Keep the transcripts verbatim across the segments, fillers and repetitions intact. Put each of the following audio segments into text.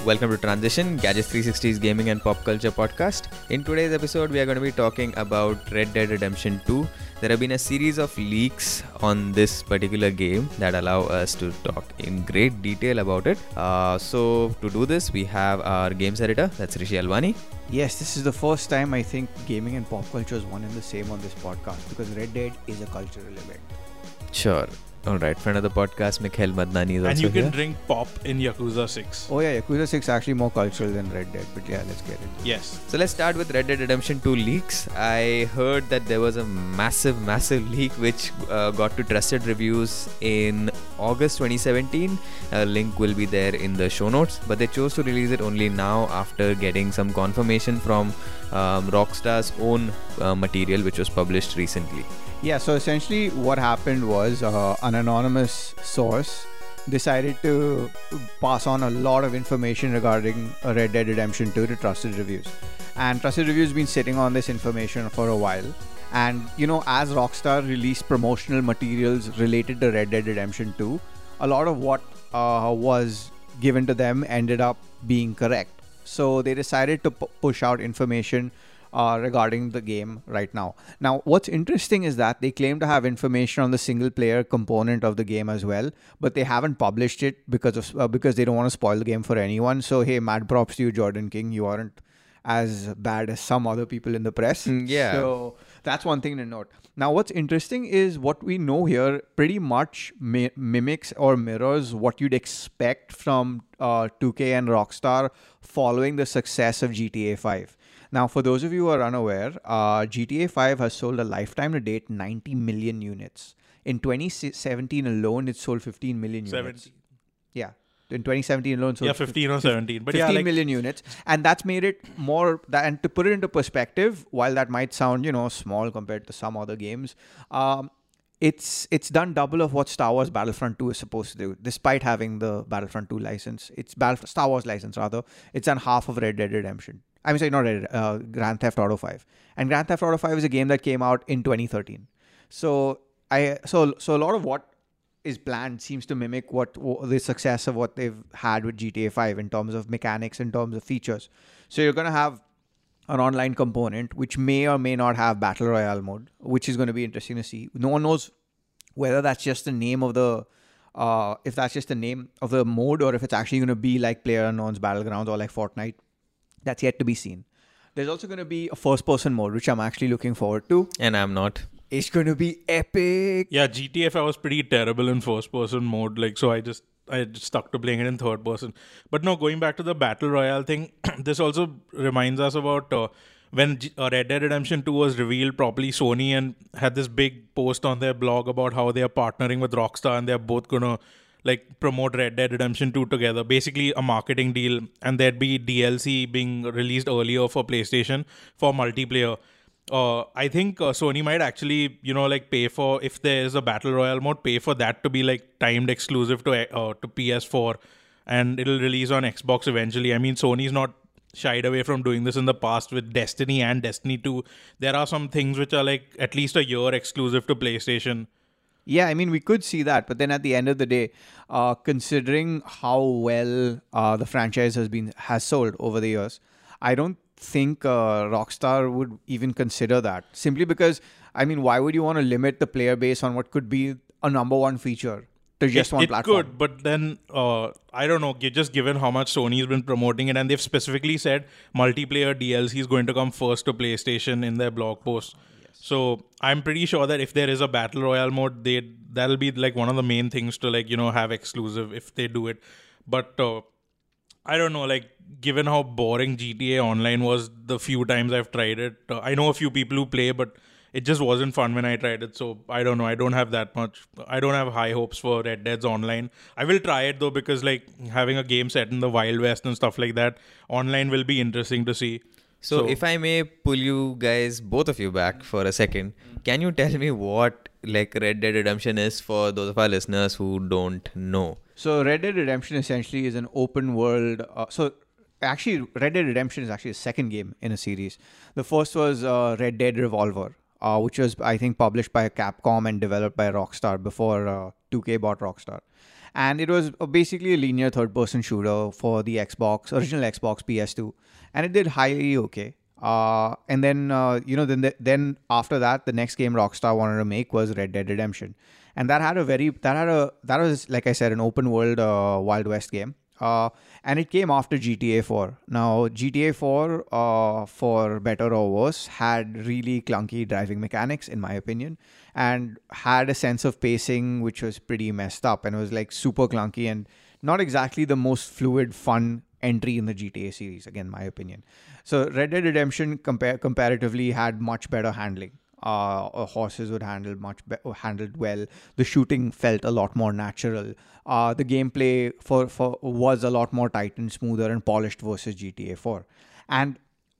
Welcome to Transition, Gadgets three sixty's gaming and pop culture podcast. In today's episode, we are going to be talking about Red Dead Redemption two. There have been a series of leaks on this particular game that allow us to talk in great detail about it. Uh, so, to do this, we have our games editor, that's Rishi Alwani. Yes, this is the first time I think gaming and pop culture is one and the same on this podcast because Red Dead is a cultural event. Sure. Alright, friend of the podcast, Mikhail Madnani is and also you can here. drink pop in Yakuza six. Oh yeah, Yakuza six is actually more cultural than Red Dead, but yeah, let's get into it. Yes. So let's start with Red Dead Redemption two leaks. I heard that there was a massive, massive leak which uh, got to trusted reviews in August twenty seventeen. A link will be there in the show notes, but they chose to release it only now after getting some confirmation from um, Rockstar's own uh, material which was published recently. Yeah, so essentially what happened was uh, an anonymous source decided to pass on a lot of information regarding uh, Red Dead Redemption two to Trusted Reviews. And Trusted Reviews have been sitting on this information for a while. And, you know, as Rockstar released promotional materials related to Red Dead Redemption two, a lot of what uh, was given to them ended up being correct. So they decided to p- push out information Uh, regarding the game right now. Now, what's interesting is that they claim to have information on the single player component of the game as well, but they haven't published it because of uh, because they don't want to spoil the game for anyone. So, hey, mad props to you, Jordan King. You aren't as bad as some other people in the press. Mm, yeah. So that's one thing to note. Now, what's interesting is what we know here pretty much mi- mimics or mirrors what you'd expect from uh, two K and Rockstar following the success of G T A five. Now, for those of you who are unaware, uh, G T A five has sold a lifetime to date ninety million units. In twenty seventeen alone, it sold fifteen million units. seventeen. Yeah. In twenty seventeen alone, sold Yeah, fifteen or seventeen. But fifteen yeah, like, million units. And that's made it more, that, and to put it into perspective, while that might sound, you know, small compared to some other games, um, it's it's done double of what Star Wars Battlefront two is supposed to do, despite having the Battlefront two license. It's Battle- Star Wars license, rather. It's done half of Red Dead Redemption. I'm sorry, not Red Dead, uh, Grand Theft Auto five. And Grand Theft Auto five is a game that came out in twenty thirteen. So I so so a lot of what is planned seems to mimic what the success of what they've had with G T A five in terms of mechanics, in terms of features. So you're going to have an online component which may or may not have Battle Royale mode, which is going to be interesting to see. No one knows whether that's just the name of the, uh, if that's just the name of the mode or if it's actually going to be like PlayerUnknown's Battlegrounds or like Fortnite. That's yet to be seen. There's also going to be a first-person mode, which I'm actually looking forward to. And I'm not. It's going to be epic. yeah, G T A five was pretty terrible in first-person mode. Like, so I just I just stuck to playing it in third person. But no, going back to the Battle Royale thing, this also reminds us about uh, when G- uh, Red Dead Redemption two was revealed properly. Sony and had this big post on their blog about how they are partnering with Rockstar and they're both gonna like promote Red Dead Redemption two together, basically a marketing deal, and there'd be D L C being released earlier for PlayStation for multiplayer. Uh, I think uh, Sony might actually, you know, like pay for, if there is a Battle Royale mode, pay for that to be like timed exclusive to uh, to P S four, and it'll release on Xbox eventually. I mean, Sony's not shied away from doing this in the past with Destiny and Destiny two. There are some things which are like at least a year exclusive to PlayStation. Yeah, I mean, we could see that. But then at the end of the day, uh, considering how well uh, the franchise has been has sold over the years, I don't think uh, Rockstar would even consider that. Simply because, I mean, why would you want to limit the player base on what could be a number one feature to just it, one it platform? could, but then uh, I don't know. gi- Just given how much Sony's been promoting it, and they've specifically said multiplayer D L C is going to come first to PlayStation in their blog post. So I'm pretty sure that if there is a Battle Royale mode, they that'll be like one of the main things to like, you know, have exclusive if they do it. But uh, I don't know, like given how boring G T A Online was the few times I've tried it, uh, I know a few people who play, but it just wasn't fun when I tried it. So I don't know. I don't have that much. I don't have high hopes for Red Dead's Online. I will try it though, because like having a game set in the Wild West and stuff like that, online will be interesting to see. So, So- if I may pull you guys, both of you back for a second, can you tell me what like Red Dead Redemption is for those of our listeners who don't know? So Red Dead Redemption essentially is an open world. Uh, so actually, Red Dead Redemption is actually a second game in a series. The first was uh, Red Dead Revolver, uh, which was, I think, published by Capcom and developed by Rockstar before uh, two K bought Rockstar. And it was uh, basically a linear third-person shooter for the Xbox, original Xbox P S two, and it did highly okay. Uh, and then uh, you know, then the, then after that, the next game Rockstar wanted to make was Red Dead Redemption, and that had a very that had a that was, like I said, an open world uh, Wild West game. Uh, and it came after G T A four. Now, G T A four, uh, for better or worse, had really clunky driving mechanics, in my opinion, and had a sense of pacing which was pretty messed up, and it was like super clunky and not exactly the most fluid, fun entry in the G T A series, again, my opinion. So Red Dead Redemption compare comparatively had much better handling. Uh, horses would handle much be- handled well. The shooting felt a lot more natural. Uh, the gameplay for, for was a lot more tight and smoother and polished versus G T A four. And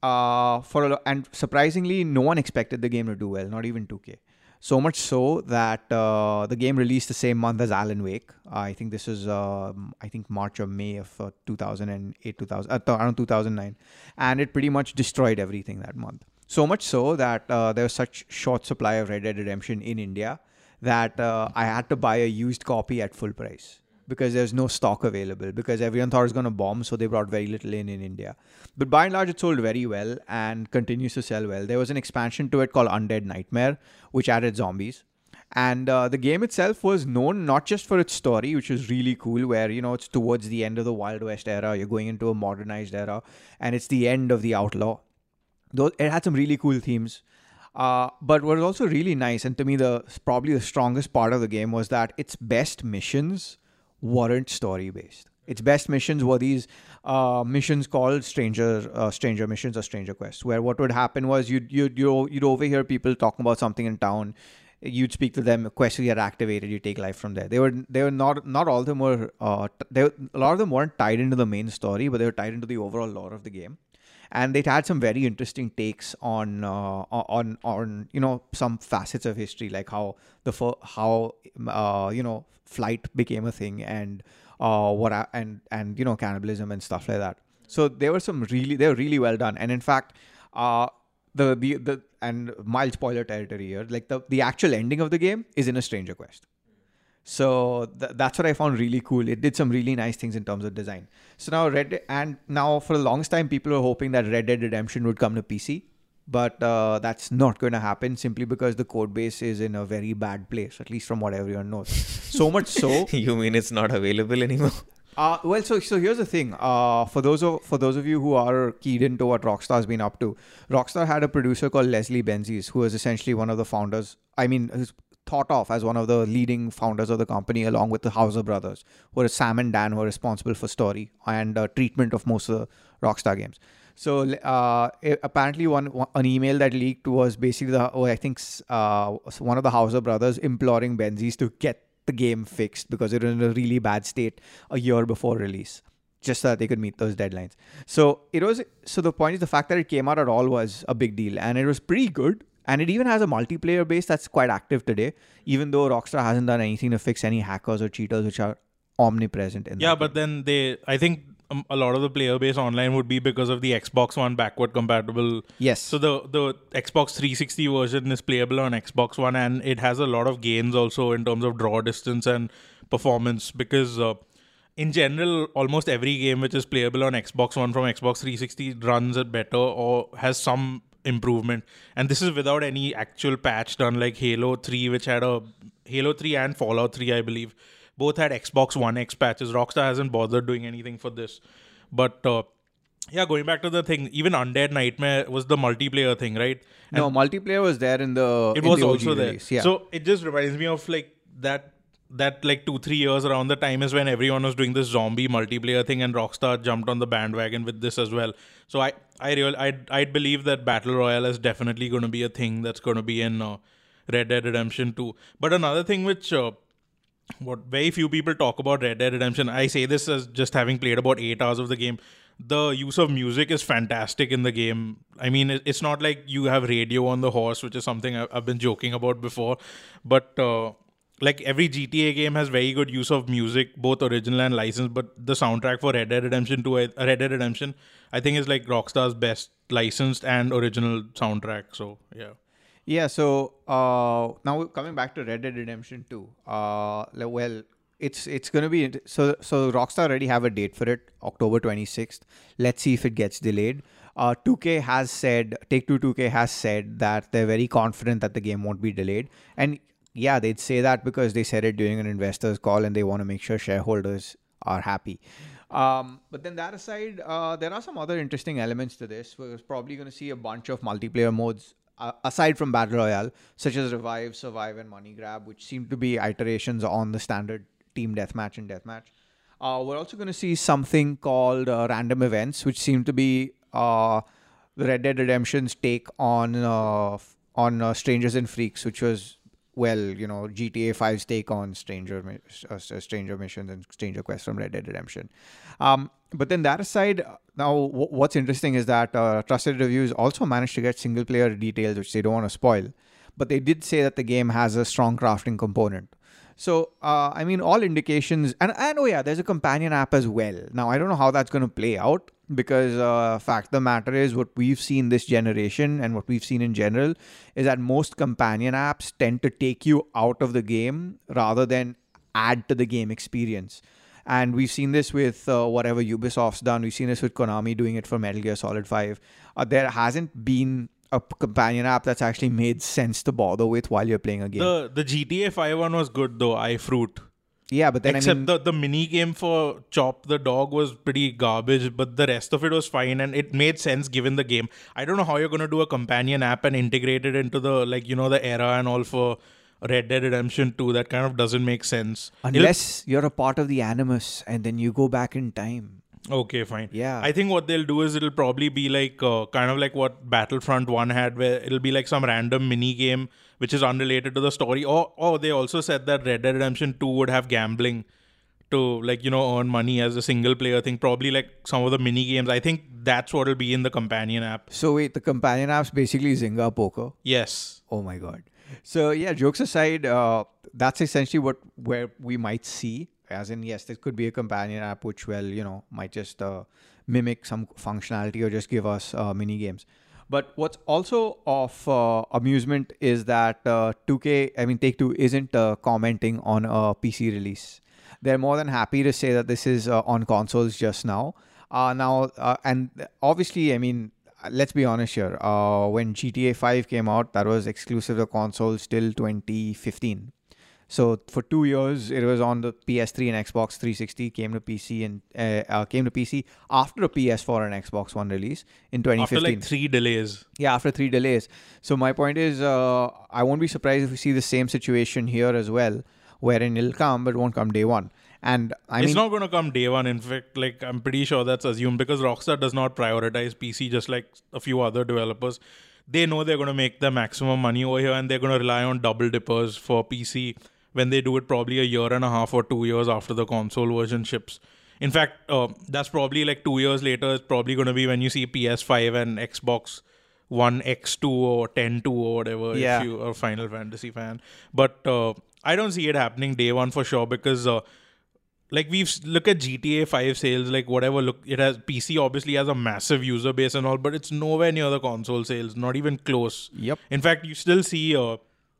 uh, for a lo- and surprisingly, no one expected the game to do well, not even two K. So much so that uh, the game released the same month as Alan Wake. Uh, I think this is uh, I think March or May of uh, two thousand eight, two thousand, uh, around two thousand nine, and it pretty much destroyed everything that month. So much so that uh, there was such short supply of Red Dead Redemption in India that uh, I had to buy a used copy at full price because there's no stock available, because everyone thought it was going to bomb, so they brought very little in in India. But by and large, it sold very well and continues to sell well. There was an expansion to it called Undead Nightmare, which added zombies. And uh, the game itself was known not just for its story, which was really cool, where, you know, it's towards the end of the Wild West era, you're going into a modernized era, and it's the end of the outlaw. Though it had some really cool themes. Uh, but what was also really nice, and to me, the probably the strongest part of the game, was that its best missions weren't story-based. Its best missions were these uh, missions called stranger uh, stranger missions or stranger quests, where what would happen was you'd, you'd, you'd, you'd overhear people talking about something in town. You'd speak to them, quests would get activated, you take life from there. They were they were not not all of them were uh, they, a lot of them weren't tied into the main story, but they were tied into the overall lore of the game. And they had some very interesting takes on uh, on on you know some facets of history, like how the fir- how uh, you know flight became a thing, and uh, what I, and and you know cannibalism and stuff like that. So there were some really they were really well done. And in fact, uh, the the the and mild spoiler territory here, like the the actual ending of the game is in a stranger quest. So th- that's what I found really cool. It did some really nice things in terms of design. So now Red De- and now for the longest time, people were hoping that Red Dead Redemption would come to P C, but uh, that's not going to happen simply because the code base is in a very bad place, at least from what everyone knows. So much so. You mean it's not available anymore? Uh, well, so so here's the thing. Uh, for those of for those of you who are keyed into what Rockstar's been up to, Rockstar had a producer called Leslie Benzies, who was essentially one of the founders. I mean, who's thought of as one of the leading founders of the company, along with the Houser brothers, who are Sam and Dan, who are responsible for story and uh, treatment of most of the Rockstar games. So uh, it, apparently, one, one an email that leaked was basically the oh, I think uh, one of the Houser brothers imploring Benzies to get the game fixed because it was in a really bad state a year before release, just so that they could meet those deadlines. So it was. So the point is, the fact that it came out at all was a big deal, and it was pretty good. And it even has a multiplayer base that's quite active today, even though Rockstar hasn't done anything to fix any hackers or cheaters which are omnipresent in. Yeah, that but game. then they, I think um, a lot of the player base online would be because of the Xbox One backward compatible. Yes. So the the Xbox three sixty version is playable on Xbox One, and it has a lot of gains also in terms of draw distance and performance, because uh, in general, almost every game which is playable on Xbox One from Xbox three sixty runs it better or has some improvement. And this is without any actual patch done, like Halo three, which had a Halo three and Fallout three, I believe, both had Xbox One X patches. Rockstar hasn't bothered doing anything for this. But uh, yeah, going back to the thing, even Undead Nightmare was the multiplayer thing, right? And no, multiplayer was there in the. it in was the also O G there. release, yeah. So it just reminds me of like that that like two three years around the time is when everyone was doing this zombie multiplayer thing, and Rockstar jumped on the bandwagon with this as well. So I I real I'd I'd believe that Battle Royale is definitely going to be a thing that's going to be in uh, Red Dead Redemption two. But another thing which uh, what very few people talk about Red Dead Redemption, I say this as just having played about eight hours of the game. The use of music is fantastic in the game. I mean, it's not like you have radio on the horse, which is something I've been joking about before. But uh, like every G T A game has very good use of music, both original and licensed. But the soundtrack for Red Dead Redemption two, Red Dead Redemption, I think is like Rockstar's best licensed and original soundtrack. So yeah. Yeah, so uh, now coming back to Red Dead Redemption two, uh, well, it's it's going to be so so Rockstar already have a date for it, October twenty-sixth. Let's see if it gets delayed. Uh, two K has said, Take-Two two K has said that they're very confident that the game won't be delayed. And yeah, they'd say that because they said it during an investors call and they want to make sure shareholders are happy. Um, but then that aside, uh, there are some other interesting elements to this. We're probably going to see a bunch of multiplayer modes uh, aside from Battle Royale, such as Revive, Survive, and Money Grab, which seem to be iterations on the standard Team Deathmatch and Deathmatch. Uh, we're also going to see something called uh, Random Events, which seem to be uh, the Red Dead Redemption's take on uh, on uh, Strangers and Freaks, which was, well, you know, G T A five's take on Stranger uh, Stranger Missions and Stranger Quest from Red Dead Redemption. Um, but then that aside, now w- what's interesting is that uh, Trusted Reviews also managed to get single player details, which they don't want to spoil. But they did say that the game has a strong crafting component. So, uh, I mean, all indications, and, and oh yeah, there's a companion app as well. Now, I don't know how that's going to play out because uh, fact of the matter is what we've seen this generation and what we've seen in general is that most companion apps tend to take you out of the game rather than add to the game experience. And we've seen this with uh, whatever Ubisoft's done. We've seen this with Konami doing it for Metal Gear Solid five. Uh, there hasn't been a companion app that's actually made sense to bother with while you're playing a game. The the G T A five one was good though, iFruit. Yeah, but then Except I mean, the, the mini game for Chop the Dog was pretty garbage, but the rest of it was fine and it made sense given the game. I don't know how you're going to do a companion app and integrate it into the, like, you know, the era and all for Red Dead Redemption two. That kind of doesn't make sense. Unless It'll... you're a part of the Animus and then you go back in time. Okay, fine. Yeah. I think what they'll do is it'll probably be like uh, kind of like what Battlefront one had, where it'll be like some random mini game which is unrelated to the story. Or, or they also said that Red Dead Redemption two would have gambling to, like, you know, earn money as a single player thing. Probably like some of the mini games. I think that's what will be in the companion app. So wait, the companion app's basically Zynga Poker? Yes. Oh my God. So yeah, jokes aside, uh, that's essentially what where we might see. As in, yes, this could be a companion app which, well, you know, might just uh, mimic some functionality or just give us uh, mini games. But what's also of uh, amusement is that uh, two K, I mean, Take-Two isn't uh, commenting on a P C release. They're more than happy to say that this is uh, on consoles just now. Uh, now, uh, and obviously, I mean, let's be honest here. Uh, when G T A five came out, that was exclusive to consoles till twenty fifteen. So for two years, it was on the P S three and Xbox three sixty. Came to P C and uh, uh, came to P C after a P S four and Xbox One release in twenty fifteen. After like three delays. Yeah, after three delays. So my point is, uh, I won't be surprised if we see the same situation here as well, wherein it'll come, but it won't come day one. And I it's mean, not going to come day one. In fact, like I'm pretty sure that's assumed because Rockstar does not prioritize P C just like a few other developers. They know they're going to make the maximum money over here, and they're going to rely on double dippers for P C. When they do it probably a year and a half or two years after the console version ships. In fact, uh, that's probably like two years later. It's probably going to be when you see P S five and Xbox One X two or ten two or whatever, yeah. if you are a Final Fantasy fan. But uh, I don't see it happening day one for sure because uh, like we've look at G T A five sales, like whatever, look, it has P C obviously has a massive user base and all, but it's nowhere near the console sales, not even close. Yep. In fact, you still see... Uh,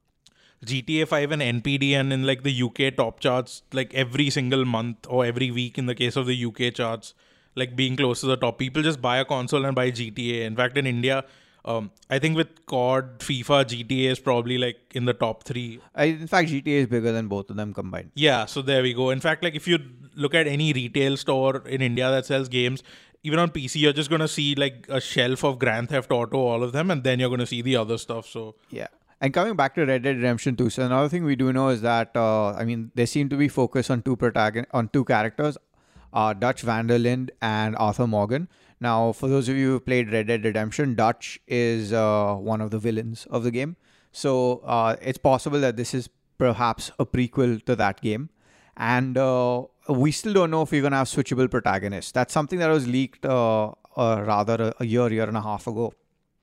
G T A five and N P D and in like the U K top charts like every single month or every week in the case of the U K charts, like being close to the top. People just buy a console and buy G T A. In fact, in India, um, I think with C O D, FIFA, G T A is probably like in the top three. I, in fact, G T A is bigger than both of them combined. Yeah, so there we go. In fact, like if you look at any retail store in India that sells games, even on P C, you're just going to see like a shelf of Grand Theft Auto, all of them, and then you're going to see the other stuff. So yeah. And coming back to Red Dead Redemption two, so another thing we do know is that, uh, I mean, they seem to be focused on two protagon- on two characters, uh, Dutch van der Linde and Arthur Morgan. Now, for those of you who played Red Dead Redemption, Dutch is uh, one of the villains of the game. So uh, it's possible that this is perhaps a prequel to that game. And uh, we still don't know if we're going to have switchable protagonists. That's something that was leaked uh, uh, rather a, a year, year and a half ago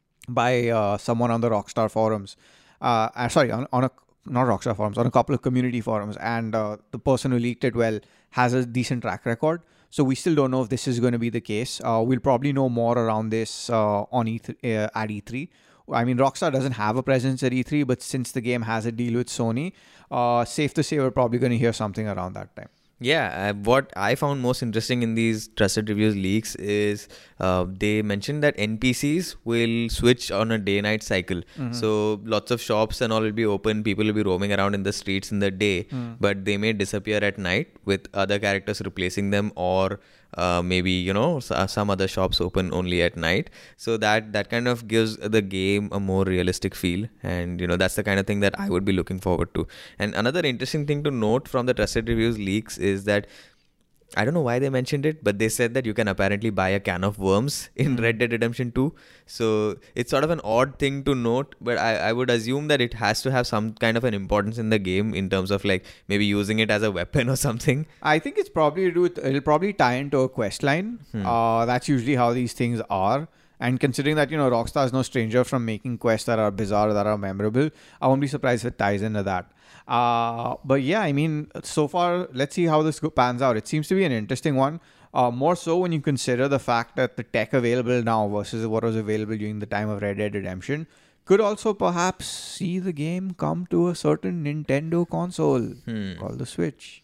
by uh, someone on the Rockstar forums. Uh, uh, sorry, on, on a not Rockstar forums, on a couple of community forums, and uh, the person who leaked it well has a decent track record. So we still don't know if this is going to be the case. Uh, we'll probably know more around this uh, on E three, uh, at E three, I mean, Rockstar doesn't have a presence at E three, but since the game has a deal with Sony, uh, safe to say we're probably going to hear something around that time. Yeah, uh, what I found most interesting in these trusted reviews leaks is uh, they mentioned that N P Cs will switch on a day-night cycle. Mm-hmm. So lots of shops and all will be open. People will be roaming around in the streets in the day, mm. but they may disappear at night with other characters replacing them, or uh, maybe you know some other shops open only at night. So that that kind of gives the game a more realistic feel, and you know that's the kind of thing that I would be looking forward to. And another interesting thing to note from the trusted reviews leaks is that I don't know why they mentioned it, but they said that you can apparently buy a can of worms in Mm. Red Dead Redemption two. So it's sort of an odd thing to note, but I, I would assume that it has to have some kind of an importance in the game in terms of like maybe using it as a weapon or something. I think it's probably to do with, it'll probably tie into a quest line. Hmm. Uh, that's usually how these things are. And considering that, you know, Rockstar is no stranger from making quests that are bizarre, that are memorable, I won't be surprised if it ties into that. Uh, but yeah, I mean, so far, let's see how this go- pans out. It seems to be an interesting one. Uh, more so when you consider the fact that the tech available now versus what was available during the time of Red Dead Redemption could also perhaps see the game come to a certain Nintendo console Hmm. called the Switch.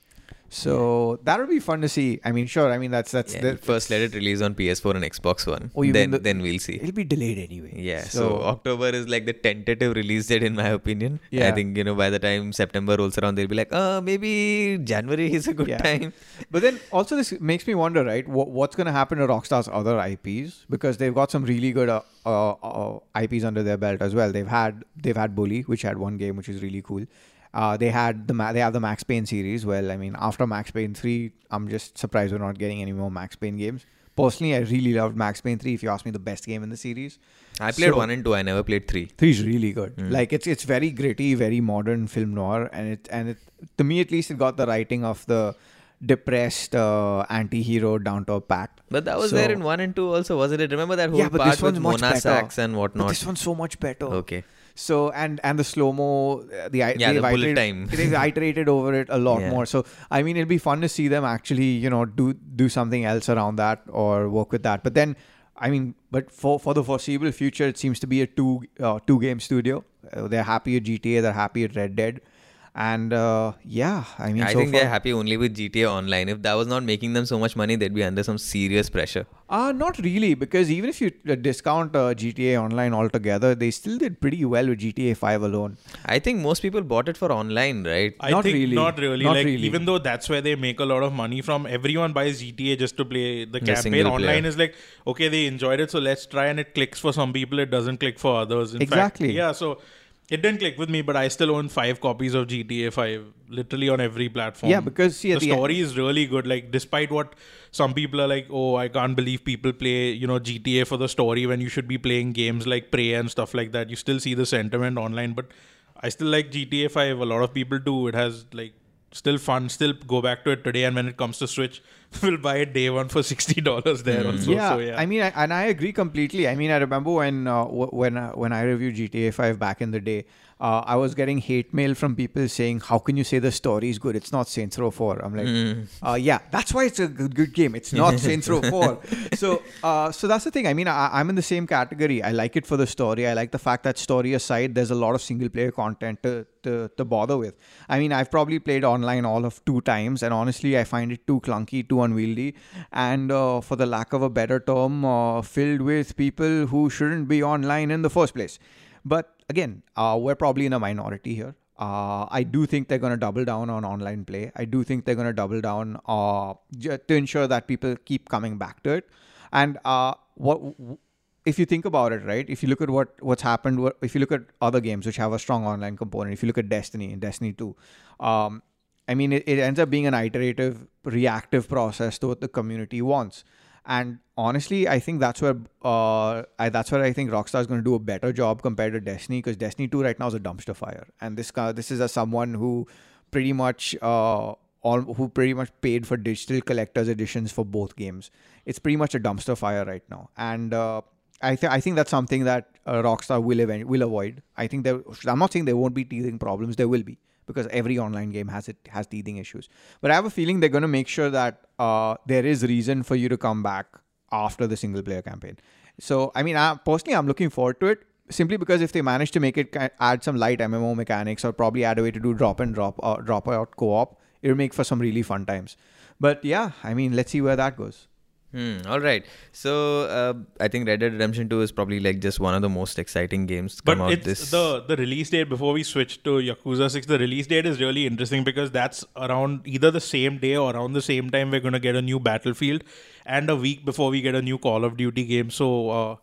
So that would be fun to see. I mean, sure. I mean, that's that's Yeah, the, first let it release on P S four and Xbox One. Oh, you mean then the- then we'll see. it'll be delayed anyway. Yeah, so, So, October is like the tentative release date in my opinion. Yeah. I think, you know, by the time September rolls around, they'll be like, oh, maybe January is a good Yeah. time. but then also this makes me wonder, right? What, what's going to happen to Rockstar's other I Ps, because they've got some really good uh, uh, uh, I Ps under their belt as well. They've had they've had Bully, which had one game which is really cool. Uh, they had the Ma- they have the Max Payne series. Well, I mean, after Max Payne three, I'm just surprised we're not getting any more Max Payne games. Personally, I really loved Max Payne three. If you ask me, the best game in the series. I played So- one and two. I never played three. Three is really good. Mm. Like it's it's very gritty, very modern film noir, and it and it to me at least it got the writing of the depressed uh, anti-hero down to a pact. But that was So- there in one and two also, wasn't it? Remember that whole Yeah, but part this one's with much Mona better. Sachs and But whatnot? this one's so much better. Okay. So and and the slow mo, the Yeah, the they've bullet iterated- time. they've iterated over it a lot Yeah. more. So I mean, it'll be fun to see them actually, you know, do do something else around that or work with that. But then, I mean, but for for the foreseeable future, it seems to be a two uh, two game studio. Uh, they're happy at G T A. They're happy at Red Dead. And uh, yeah, I mean, I so think far, they're happy only with G T A Online. If that was not making them so much money, they'd be under some serious pressure. Uh, not really, because even if you uh, discount uh, G T A Online altogether, they still did pretty well with G T A five alone. I think most people bought it for online, right? I Not think really. not really. Not like really. even though that's where they make a lot of money from, everyone buys G T A just to play the The campaign. single Online player. is like, okay, they enjoyed it, so let's try, and it clicks for some people, it doesn't click for others. In Exactly. Fact, yeah, so it didn't click with me, but I still own five copies of G T A five, literally on every platform. Yeah, because see, at the the story is really good. Like, despite what some people are like, oh, I can't believe people play, you know, G T A for the story when you should be playing games like Prey and stuff like that. You still see the sentiment online, but I still like G T A five. A lot of people do. It has like still fun. Still go back to it today, and when it comes to Switch, we'll buy it day one for sixty dollars there also. yeah, So, yeah. I mean, I, and I agree completely. I mean, I remember when uh, w- when uh, when I reviewed G T A five back in the day, uh, I was getting hate mail from people saying, "How can you say the story is good? It's not Saints Row four." I'm like, Mm. uh, "Yeah, that's why it's a good, good game. It's not Saints Row four." So, uh, so that's the thing. I mean, I, I'm in the same category. I like it for the story. I like the fact that story aside, there's a lot of single player content to, to to bother with. I mean, I've probably played online all of two times, and honestly, I find it too clunky, too unwieldy, and uh, for the lack of a better term, uh, filled with people who shouldn't be online in the first place. But again, uh, we're probably in a minority here. Uh, I do think they're going to double down on online play. I do think they're going to double down uh, j- to ensure that people keep coming back to it. And uh, what if you think about it, right? If you look at what what's happened, what, if you look at other games which have a strong online component, if you look at Destiny and Destiny two, um, I mean, it, it ends up being an iterative, reactive process to what the community wants. And honestly, I think that's where uh, I, that's where I think Rockstar is going to do a better job compared to Destiny, because Destiny two right now is a dumpster fire, and this uh, this is as someone who pretty much uh, all who pretty much paid for digital collector's editions for both games. It's pretty much a dumpster fire right now, and uh, I think I think that's something that uh, Rockstar will event- will avoid. I think there. I'm not saying there won't be teething problems. There will be, because every online game has it has teething issues. But I have a feeling they're going to make sure that uh, there is reason for you to come back after the single player campaign. So I mean, I, personally, I'm looking forward to it. simply because if they manage to make it ki- add some light M M O mechanics or probably add a way to do drop and drop or drop out co-op, it'll make for some really fun times. But yeah, I mean, let's see where that goes. Hmm, all right. So uh, I think Red Dead Redemption two is probably like just one of the most exciting games to But come out it's this. the the release date before we switch to Yakuza six. The release date is really interesting because that's around either the same day or around the same time we're going to get a new Battlefield, and a week before we get a new Call of Duty game. So uh,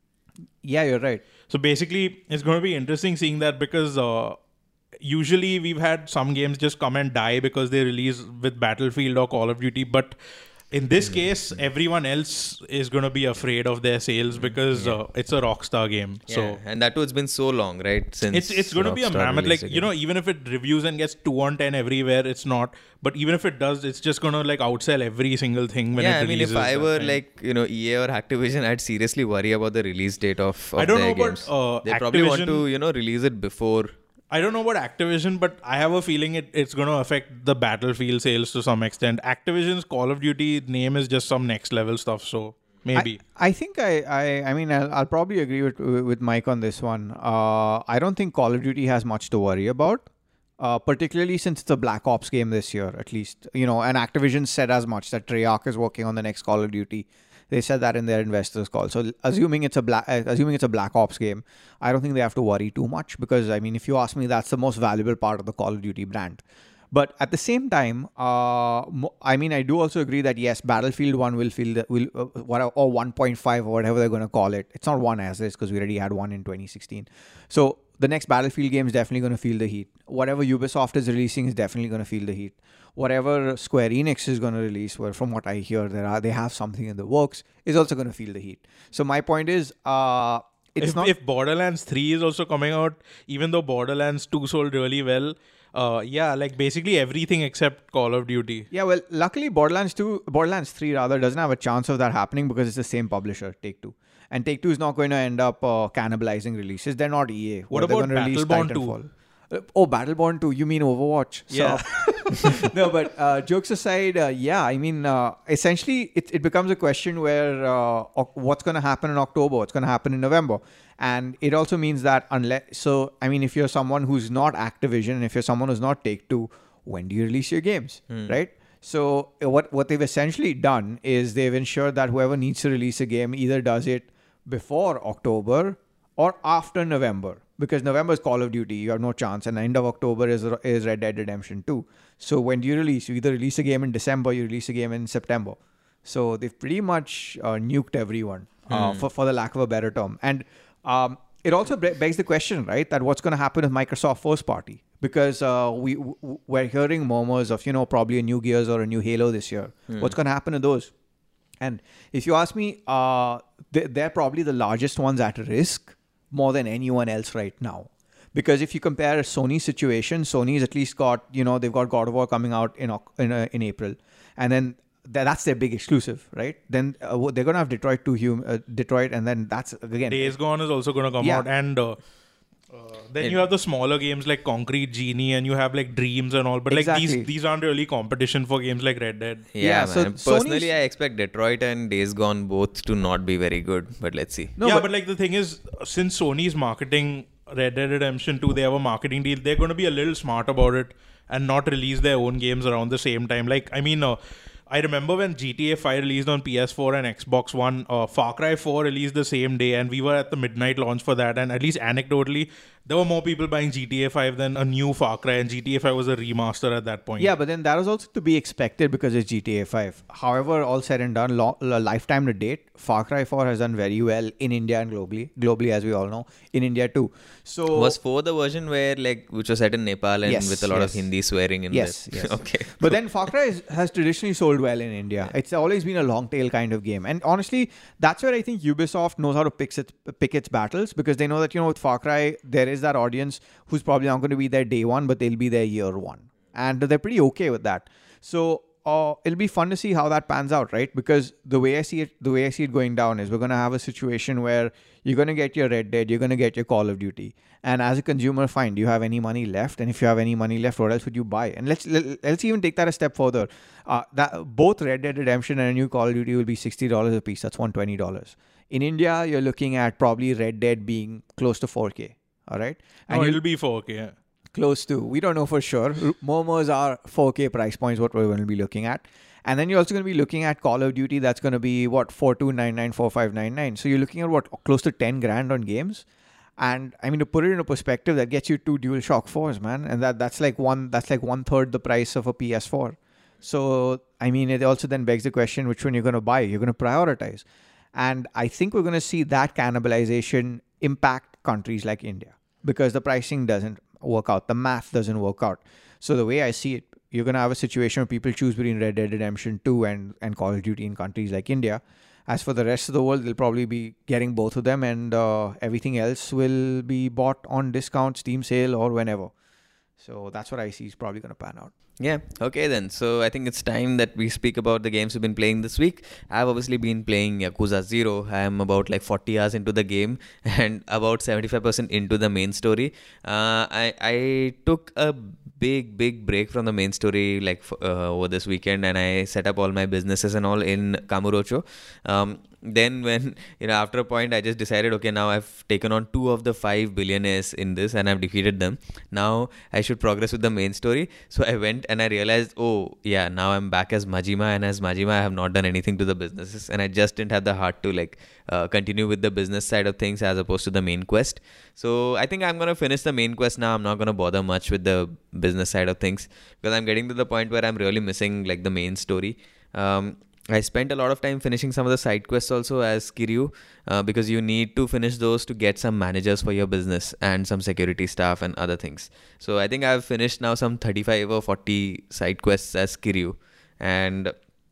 Yeah, you're right. so basically, it's going to be interesting seeing that because uh, usually we've had some games just come and die because they release with Battlefield or Call of Duty, but in this case, everyone else is going to be afraid of their sales because uh, it's a Rockstar game. Yeah, So and that too, it's been so long, right? Since it's it's going to be a Rockstar mammoth. Like, released a you know, game. even if it reviews and gets two on ten everywhere, it's not. But even if it does, it's just going to like outsell every single thing when yeah, it I mean, releases. if I that were time. like, you know, E A or Activision, I'd seriously worry about the release date of, of I don't their know about, games. uh, they probably want Activision- to, you know, release it before. I don't know about Activision, but I have a feeling it, it's going to affect the Battlefield sales to some extent. Activision's Call of Duty name is just some next level stuff, so maybe. I, I think I, I, I mean, I'll, I'll probably agree with with Mike on this one. Uh, I don't think Call of Duty has much to worry about, uh, particularly since it's a Black Ops game this year, at least. You know, and Activision said as much that Treyarch is working on the next Call of Duty. They said that in their investors call. So assuming it's a black, uh, assuming it's a Black Ops game, I don't think they have to worry too much because I mean, if you ask me, that's the most valuable part of the Call of Duty brand. But at the same time, uh, mo- I mean, I do also agree that yes, Battlefield One will feel the will uh, what or one point five or whatever they're going to call it. It's not one as is because we already had one in twenty sixteen. So the next Battlefield game is definitely going to feel the heat. Whatever Ubisoft is releasing is definitely going to feel the heat. Whatever Square Enix is going to release, well, from what I hear, there are they have something in the works, is also going to feel the heat. So my point is, uh, it's if, not. if Borderlands three is also coming out, even though Borderlands two sold really well, uh, yeah, like basically everything except Call of Duty. Yeah, well, luckily Borderlands two, Borderlands three rather doesn't have a chance of that happening because it's the same publisher, Take-Two. And Take-Two is not going to end up uh, cannibalizing releases. They're not E A. What They're about gonna release Battleborn two? Titanfall. Uh, oh, Battleborn two. You mean Overwatch? Yeah. So, no, but uh, jokes aside, uh, yeah, I mean, uh, essentially, it, it becomes a question where uh, o- what's going to happen in October? What's going to happen in November? And it also means that unless, so, I mean, if you're someone who's not Activision and if you're someone who's not Take-Two, when do you release your games, right? So uh, what, what they've essentially done is they've ensured that whoever needs to release a game either does it before October or after November. Because November is Call of Duty, you have no chance, and the end of October is is Red Dead Redemption two. So when do you release? You either release a game in December, you release a game in September. So they've pretty much uh, nuked everyone, uh, for for the lack of a better term. And um, it also be- begs the question, right? That what's going to happen with Microsoft first party? Because uh, we w- we're hearing murmurs of you know probably a new Gears or a new Halo this year. What's going to happen to those? And if you ask me, uh, they- they're probably the largest ones at risk more than anyone else right now. Because if you compare a Sony situation, Sony's at least got, you know, they've got God of War coming out in Oc- in, uh, in April. And then th- that's their big exclusive, right? Then uh, they're going to have Detroit two, hum- uh, Detroit, and then that's, again... Days Gone is also going to come Yeah. out. And uh, uh, then It- you have the smaller games like Concrete Genie and you have like Dreams and all. But like Exactly. these these aren't really competition for games like Red Dead. Yeah, Yeah, man. so Personally, Sony's- I expect Detroit and Days Gone both to not be very good, but let's see. No, yeah, but- but, like the thing is, since Sony's marketing Red Dead Redemption two, they have a marketing deal. They're going to be a little smart about it and not release their own games around the same time. Like, I mean, uh, I remember when G T A five released on P S four and Xbox One, uh, Far Cry four released the same day, and we were at the midnight launch for that. And at least anecdotally, there were more people buying G T A five than a new Far Cry, and G T A five was a remaster at that point. Yeah, but then that was also to be expected because it's G T A five. However, all said and done, lo- lo- lifetime to date, Far Cry four has done very well in India and globally. Globally, as we all know, in India too. So Was four the version where, like, which was set in Nepal and Yes, with a lot yes. of Hindi swearing in Yes, there? yes. Okay. But then Far Cry is, has traditionally sold well in India. It's always been a long tail kind of game. And honestly, that's where I think Ubisoft knows how to pick its, pick its battles because they know that, you know, with Far Cry, there is that audience who's probably not going to be there day one, but they'll be there year one. And they're pretty okay with that. So uh, it'll be fun to see how that pans out, right? Because the way I see it, the way I see it going down is we're going to have a situation where you're going to get your Red Dead, you're going to get your Call of Duty. And as a consumer, fine, do you have any money left? And if you have any money left, what else would you buy? And let's let, let's even take that a step further. Uh, that both Red Dead Redemption and a new Call of Duty will be sixty dollars a piece. That's one hundred twenty dollars. In India, you're looking at probably Red Dead being close to four K. All right. No, you- it'll be four K. Yeah. Close to. We don't know for sure. R- Momos are four K price points, what we're going to be looking at. And then you're also going to be looking at Call of Duty. That's going to be what, four two nine nine, four five nine nine. So you're looking at what, close to ten grand on games. And I mean, to put it into perspective, that gets you two DualShock fours, man. And that that's like one that's like one third the price of a P S four. So I mean, it also then begs the question, which one you're going to buy? You're going to prioritize. And I think we're going to see that cannibalization impact countries like India because the pricing doesn't work out. The math doesn't work out. So the way I see it, you're going to have a situation where people choose between Red Dead Redemption two and, and Call of Duty in countries like India. As for the rest of the world, they'll probably be getting both of them, and uh, everything else will be bought on discount, Steam sale, or whenever. So that's what I see is probably going to pan out. Yeah, okay then. So I think it's time that we speak about the games we've been playing this week. I've obviously been playing Yakuza Zero. I'm about like forty hours into the game and about seventy-five percent into the main story. Uh, I, I took a big, big break from the main story like uh, over this weekend, and I set up all my businesses and all in Kamurocho. Um, then when, you know, after a point, I just decided, okay, now I've taken on two of the five billionaires in this and I've defeated them. Now I should progress with the main story. So I went and I realized, oh yeah, now I'm back as Majima, and as Majima, I have not done anything to the businesses, and I just didn't have the heart to like uh, continue with the business side of things as opposed to the main quest. So I think I'm going to finish the main quest now. I'm not going to bother much with the business side of things because I'm getting to the point where I'm really missing like the main story. Um, I spent a lot of time finishing some of the side quests also as Kiryu uh, because you need to finish those to get some managers for your business and some security staff and other things. So I think I've finished now some thirty-five or forty side quests as Kiryu, and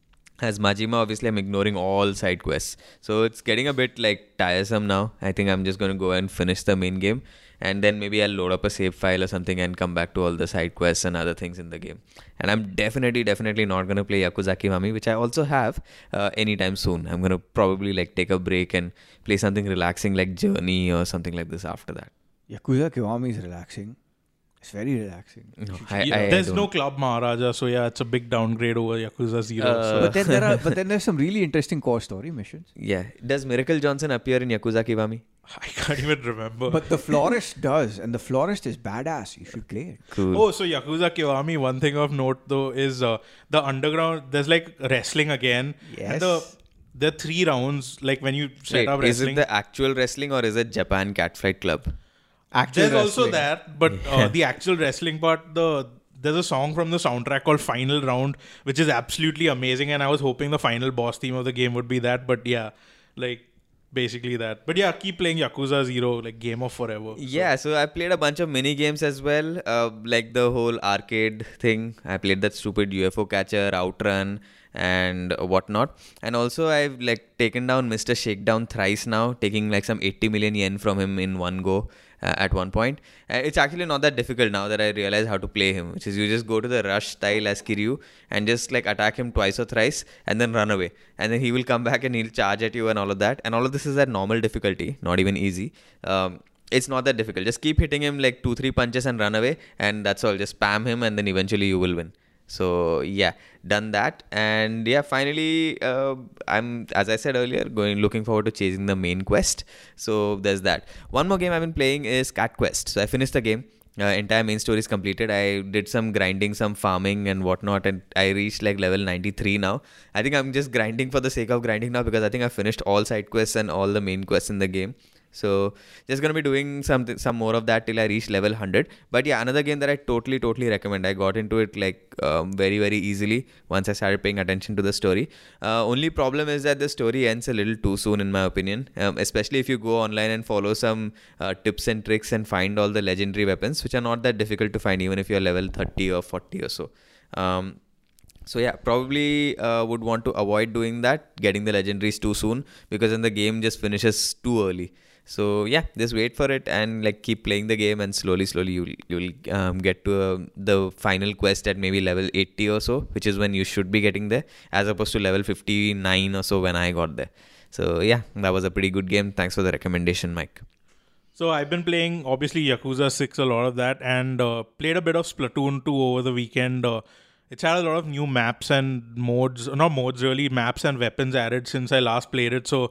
as Majima, obviously I'm ignoring all side quests. So it's getting a bit like tiresome now. I think I'm just going to go and finish the main game, and then maybe I'll load up a save file or something and come back to all the side quests and other things in the game. And I'm definitely, definitely not going to play Yakuza Kiwami, which I also have uh, anytime soon. I'm going to probably like take a break and play something relaxing like Journey or something like this after that. Yakuza Kiwami is relaxing. It's very relaxing. No, I, Yeah, I, I there's don't. no Club Maharaja, so yeah, it's a big downgrade over Yakuza Zero. Uh, so. But then there are, but then there's some really interesting core story missions. Yeah. Does Miracle Johnson appear in Yakuza Kiwami? I can't even remember. But the florist does, and the florist is badass. You should play it. Cool. Oh, so Yakuza Kiwami, one thing of note though is uh, the underground, there's like wrestling again. Yes. And the, there are three rounds, like when you set Wait, up is wrestling. it the actual wrestling or is it Japan Catfight Club? Actual There's also wrestling. that, but uh, the actual wrestling part, the there's a song from the soundtrack called Final Round, which is absolutely amazing. And I was hoping the final boss theme of the game would be that. But yeah, like basically that. But yeah, keep playing Yakuza Zero, like game of forever. So- Yeah, so I played a bunch of mini games as well, uh, like the whole arcade thing. I played that stupid U F O catcher, Outrun, and whatnot. And also I've like taken down Mister Shakedown thrice now, taking like some eighty million yen from him in one go. Uh, at one point. Uh, it's actually not that difficult now that I realize how to play him, which is you just go to the rush style as Kiryu and just like attack him twice or thrice and then run away. And then he will come back and he'll charge at you and all of that. And all of this is at normal difficulty, not even easy. Um, it's not that difficult. Just keep hitting him like two, three punches and run away. And that's all. Just spam him and then eventually you will win. So yeah, done that, and yeah, finally, uh, I'm as I said earlier, going looking forward to chasing the main quest. So there's that. One more game I've been playing is Cat Quest. So I finished the game. Uh, entire main story is completed. I did some grinding, some farming and whatnot, and I reached like level ninety-three now. I think I'm just grinding for the sake of grinding now because I think I finished all side quests and all the main quests in the game. So just gonna be doing some some more of that till I reach level one hundred. But yeah, another game that I totally totally recommend. I got into it like um, very very easily once I started paying attention to the story. Uh, only problem is that the story ends a little too soon in my opinion. Um, especially if you go online and follow some uh, tips and tricks and find all the legendary weapons, which are not that difficult to find even if you're level thirty or forty or so. Um, So yeah, probably uh, would want to avoid doing that, getting the legendaries too soon, because then the game just finishes too early. So yeah, just wait for it and like keep playing the game, and slowly, slowly you'll you'll um, get to uh, the final quest at maybe level eighty or so, which is when you should be getting there, as opposed to level fifty-nine or so when I got there. So yeah, that was a pretty good game. Thanks for the recommendation, Mike. So I've been playing obviously Yakuza six, a lot of that, and uh, played a bit of Splatoon two over the weekend. Uh, it's had a lot of new maps and modes, not modes really, maps and weapons added since I last played it. So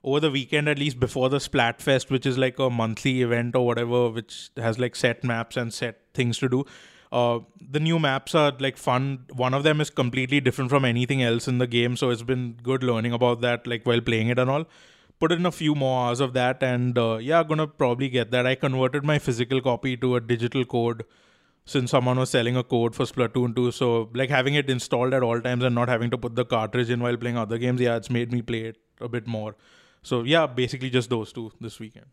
over the weekend, at least before the Splatfest, which is like a monthly event or whatever, which has like set maps and set things to do. Uh, the new maps are like fun. One of them is completely different from anything else in the game, so it's been good learning about that, like while playing it and all. Put in a few more hours of that, and uh, yeah, gonna probably get that. I converted my physical copy to a digital code since someone was selling a code for Splatoon two. So like having it installed at all times and not having to put the cartridge in while playing other games, yeah, it's made me play it a bit more. So yeah, basically just those two this weekend.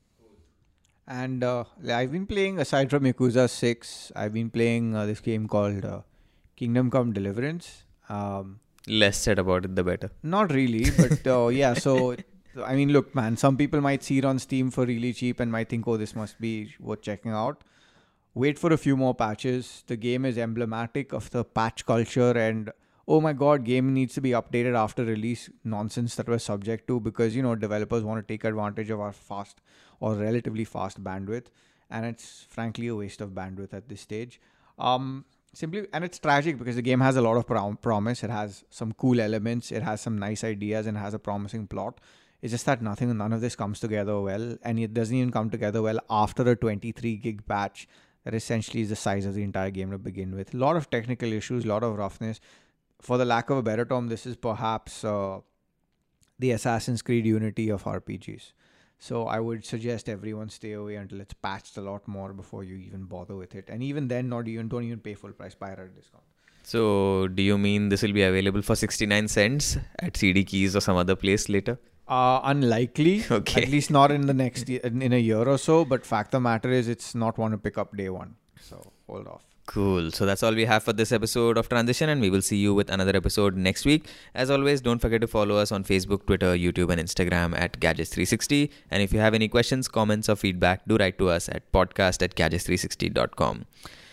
And uh, I've been playing, aside from Yakuza six, I've been playing uh, this game called uh, Kingdom Come Deliverance. Um, Less said about it, the better. Not really, but uh, yeah, so... I mean, look, man, some people might see it on Steam for really cheap and might think, oh, this must be worth checking out. Wait for a few more patches. The game is emblematic of the patch culture and, oh my god, game needs to be updated after release nonsense that we're subject to because, you know, developers want to take advantage of our fast or relatively fast bandwidth. And it's frankly a waste of bandwidth at this stage. Um, simply, and it's tragic because the game has a lot of prom- promise. It has some cool elements. It has some nice ideas and has a promising plot. It's just that nothing, none of this comes together well, and it doesn't even come together well after a twenty-three gig patch that essentially is the size of the entire game to begin with. A lot of technical issues, a lot of roughness. For the lack of a better term, this is perhaps uh, the Assassin's Creed Unity of R P Gs. So I would suggest everyone stay away until it's patched a lot more before you even bother with it. And even then, not even don't even pay full price, buy it at a discount. So do you mean this will be available for sixty-nine cents at C D Keys or some other place later? Uh, unlikely, okay. At least not in the next year, in a year or so. But fact of the matter is, it's not one to pick up day one. So hold off. Cool. So that's all we have for this episode of Transition, and we will see you with another episode next week. As always, don't forget to follow us on Facebook, Twitter, YouTube, and Instagram at Gadgets three sixty. And if you have any questions, comments, or feedback, do write to us at podcast at gadgets three sixty dot com.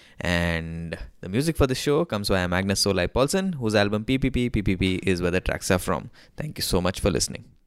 And the music for the show comes via Magnus Solai Paulsen, whose album P P P P P P is where the tracks are from. Thank you so much for listening.